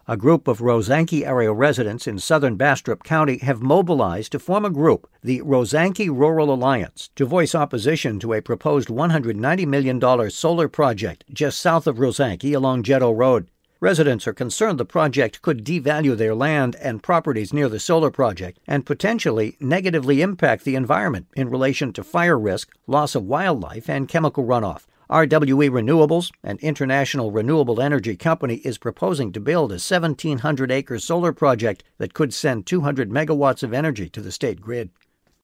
A group of Rosanke area residents in southern Bastrop County have mobilized to form a group, the Rosanke Rural Alliance, to voice opposition to a proposed $190 million solar project just south of Rosanke along Jetto Road. Residents are concerned the project could devalue their land and properties near the solar project and potentially negatively impact the environment in relation to fire risk, loss of wildlife, and chemical runoff. RWE Renewables, an international renewable energy company, is proposing to build a 1,700-acre solar project that could send 200 megawatts of energy to the state grid.